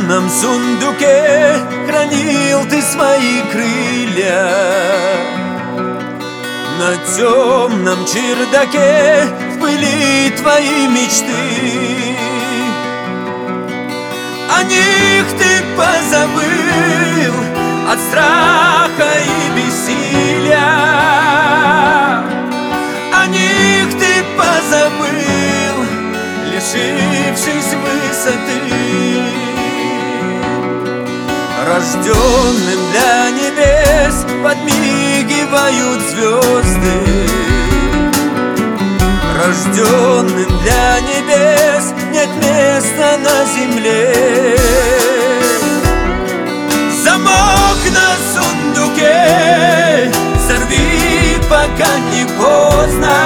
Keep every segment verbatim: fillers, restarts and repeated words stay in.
темном сундуке хранил ты свои крылья. На темном чердаке в пыли твои мечты. О них ты позабыл от страха и бессилия. О них ты позабыл, лишившись высоты. Рожденным для небес подмигивают звезды. Рожденным для небес нет места на земле. Замок на сундуке сорви, пока не поздно.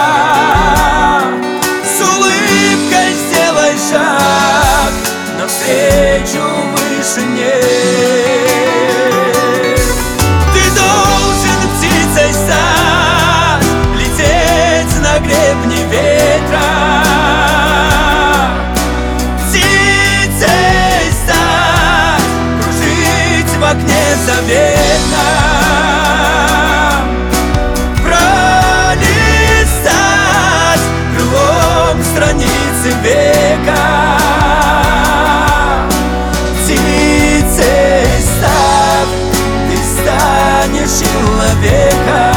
С улыбкой сделай шаг навстречу вышине. Ты должен птицей стать, лететь на гребне ветра. Птицей стать, кружить в окне заветном, пролистать крылом страницы века. Птицей став, ты станешь человеком.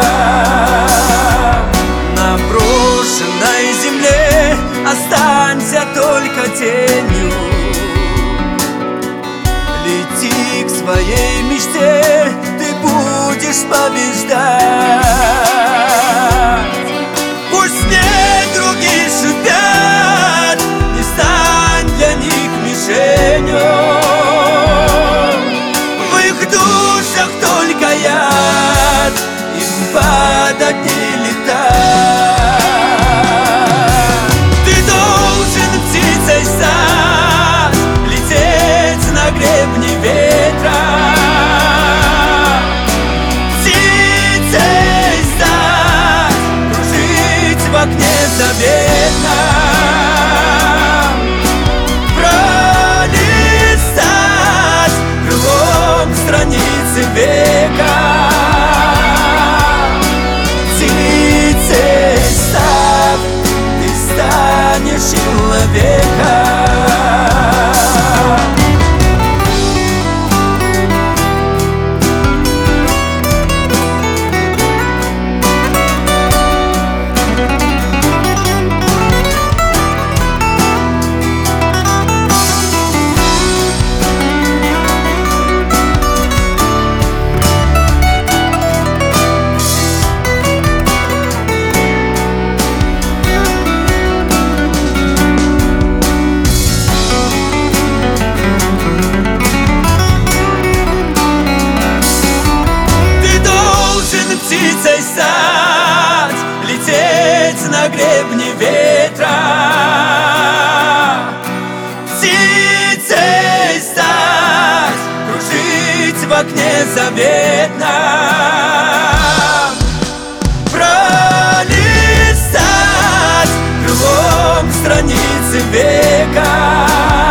На брошенной земле останься только тенью. Лети к своей мечте, ты будешь побеждать. Пусть мне другие шипят, не стань для них мишенью. В их душах только яд, им падать не летать. Ты должен птицей стать, лететь на гребне ветра. Птицей стать, кружить в окне заветном, пролистать крылом страницы века. Птицей став, ты станешь человеком. Птицей стать, лететь на гребне ветра. Птицей стать, кружить в окне заветном, пролистать крылом страницы века.